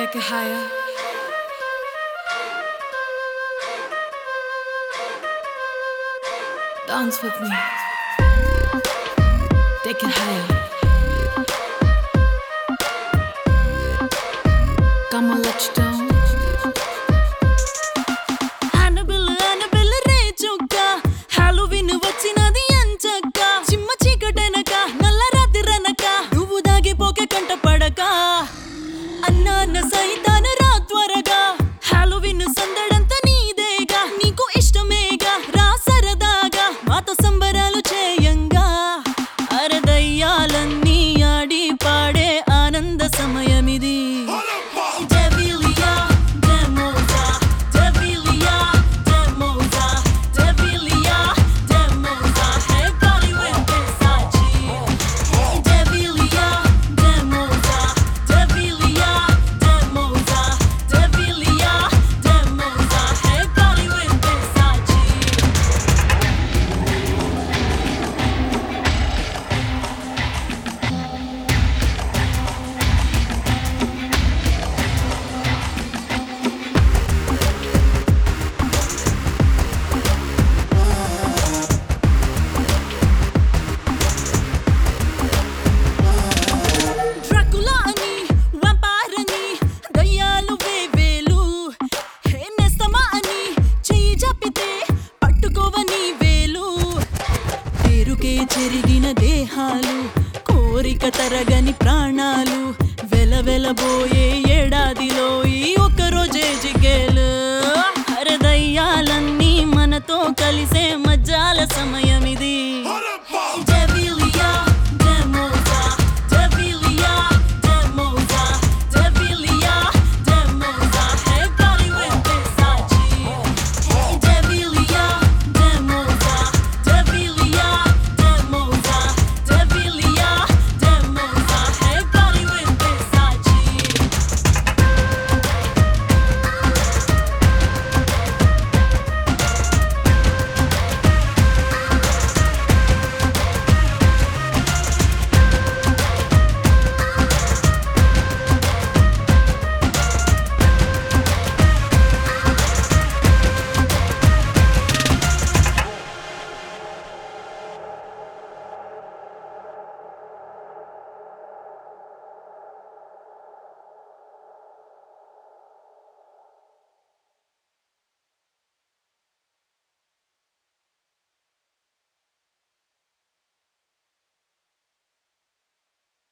Take it higher. Dance with me. Take it higher. Come on, let's down. Annabelle re chukka Halloween vachinadi anchakka chimma chikatenaka nalla ratiranaka nuvu dagi poke kanta padaka annana saitana ratvaraga Halloween sandadanta needega neeku ishtamega ra saradaga mato sambaralu cheyanga aradayyalanni aadi paade aananda samayamidi చెరిగిన దేహాలు కోరిక తరగని ప్రాణాలు వెలవెలబోయే ఏడాదిలో ఈ ఒక్క రోజే జిగేలు అరదయ్యాలన్నీ మనతో కలిసే